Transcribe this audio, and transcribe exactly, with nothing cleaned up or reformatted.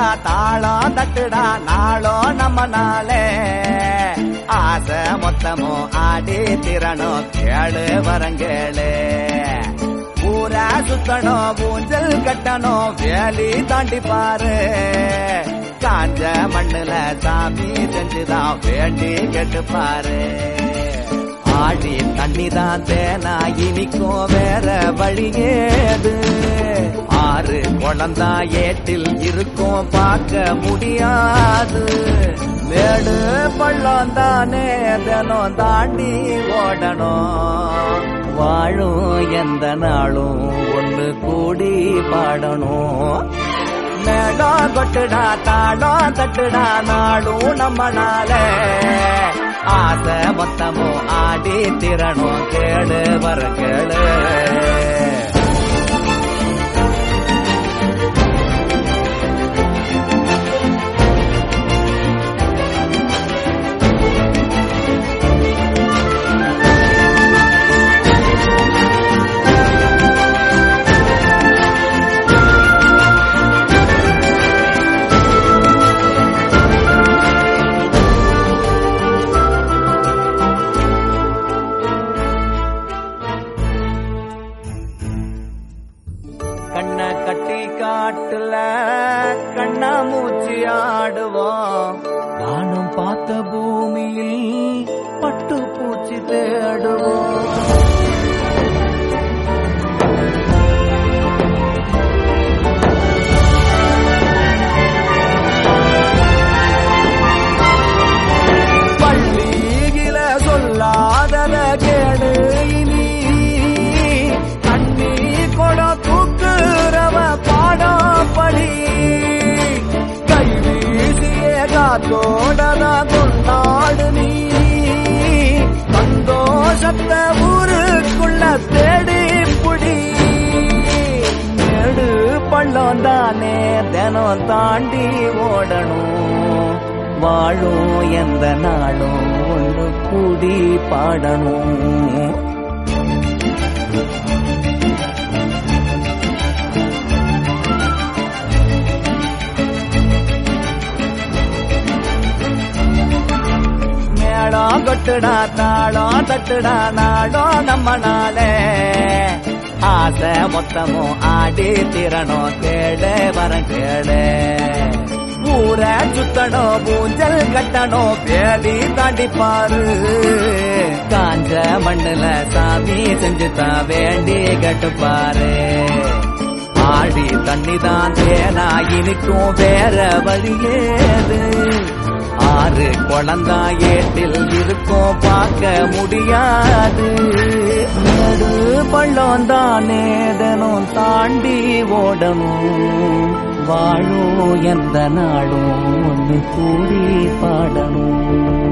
தாளம் தட்டுடா நாளும் நம்ம நாளே ஆசை மொத்தமும் ஆடி திறனும் கேளு வரங்கேளு ஊரா சுத்தணும் ஊஞ்சல் கட்டணும் வேலி தாண்டி பாரு காஞ்ச மண்ணுல சாமி செஞ்சுதான் வேண்டி கேட்டு பாரு ஆடி தண்ணிதான் தேனா இனிக்கும் வேற வழியேது ஆறு குழந்தா ஏட்டில் இருக்கும் பார்க்க முடியாது மேடு பள்ளம் தானே தினம் தாண்டி ஓடணும் வாழும் எந்த நாளும் ஒன்று கூடி பாடணும் மேடம் கொட்டுடா தாளம் தட்டுடா நாடும் நம்ம நாளே ஆசை மொத்தமும் ஆடி திறனும் கேளு வர கேளு கண்ண கட்டி காட்டுல கண்ணா மூச்சி ஆடுவோம் நானும் பார்த்த பூமியில் பட்டு பூச்சி தேடுவோம் பள்ளியில சொல்லாதத கேடு இனி கண்ணி கொட பாடாப்படி கை வீசிய காத்தோடதா கொண்டாடு நீ சந்தோஷத்தை ஊருக்குள்ள தேடி புடி மேடு பள்ளம் தானே தினம் தாண்டி ஓடணும் வாழும் எந்த நாளும் ஒன்று கூடி பாடணும் மேளம் கொட்டுடா தாளம் தட்டுடா நாடும் நம்ம நாளே ஆசை மொத்தமும் ஆடி திறனும் கேளு வர கேளு ஊரை சுத்தணும் ஊஞ்சல் கட்டணும் வேலி தாண்டி பாரு காஞ்ச மண்ணுல சாமி செஞ்சுதான் வேண்டி கட்டுப்பாரு ஆடி தண்ணிதான் தேனா இனிக்கும் வேற வழியேது ஆறு குழந்தா ஏட்டில் இருக்கும் பார்க்க முடியாது மேடு பள்ளம் தானே தினம் தாண்டி ஓடணும் வாழும் எந்த நாளும் ஒன்று கூடி பாடணும்